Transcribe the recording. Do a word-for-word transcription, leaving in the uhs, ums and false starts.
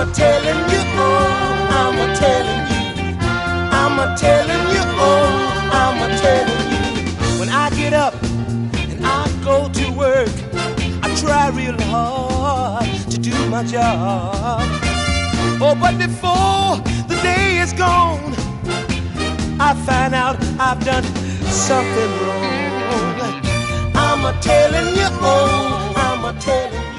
a telling you, oh, I'm a telling you. I'm a telling you, oh, I'm a telling you. When I get up and I go to work, I try real hard to do my job. Oh, but before the day is gone, I find out I've done something wrong. I'm a telling you, oh, I'm a telling you.